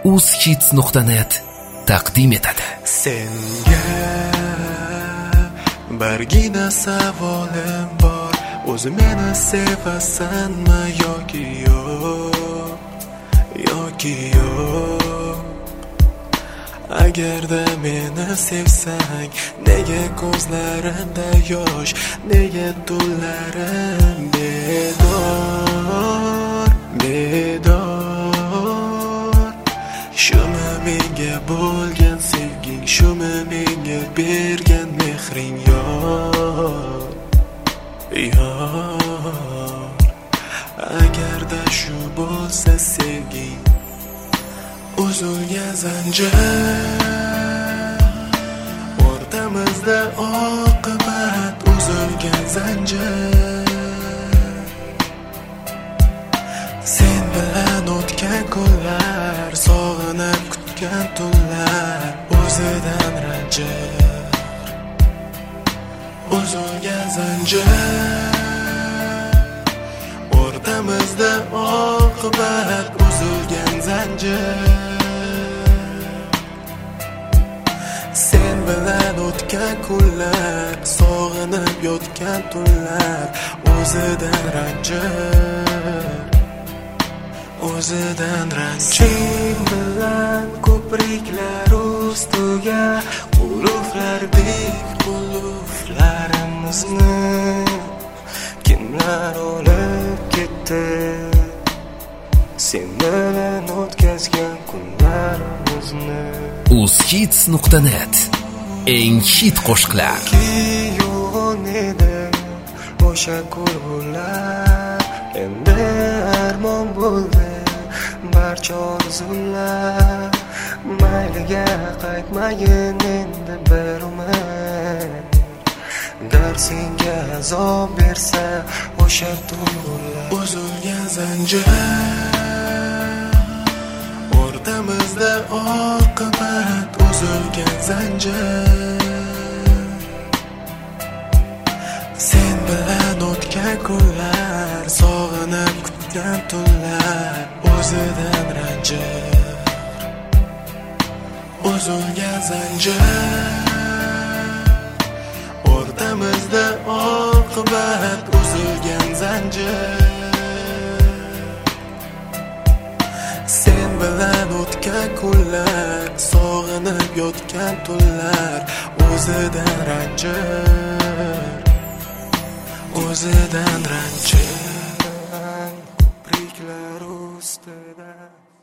uzhits.net taqdim etadi. Senga birgina savolim bor, o'zi meni sevasanmi yoki yo'q, yoki yo'q? Agarda meni sevsang, nega ko'zlarimda yosh, nega tunlarim bedor, bedor? Shumi menga bo'lgan sevging, shumi menga bergan mehring yor, yor? Agarda shu bo'lsa sevging, uzilgan zanjir, o'rtamizda oqibat uzilgan zanjir. Sen bilan o'tgan kunlar, sog'inib kutgan tunlar, o'zidan ranjir, uzilgan zanjir, o'rtamizda oqibat uzilgan zanjir. Sen bilan o'tgan kunlar, sog'inib yotgan tunlar, o'zidan ranjir, o'zidan ranjir. Sen bilan ko'priklar ustiga qulflardek qulflarimizni kimlar olib ketdi? Sen bilan o'tkazgan kunlarimizni. uzhits.net eng hit qo'shiqlar. Yo'g'on edi o'sha ko'rgular, endi armon bo'ldi barcha orzular. Mayliga qaytmagin endi bir umr, gar senga azob bersa o'sha tunlar. Uzilgan zanjir, o'rtamizda oqibat uzilgan zanjir. Sen bilan o'tgan kunlar, sog'inib kutgan tunlar, o'zidan ranjir, uzilgan zanjir, o'rtamizda oqibat uzilgan zanjir. Sen bilan o'tgan kunlar, sog'inib yotgan tunlar, o'zidan ranjir, o'zidan ranjir. Ko'priklar ustida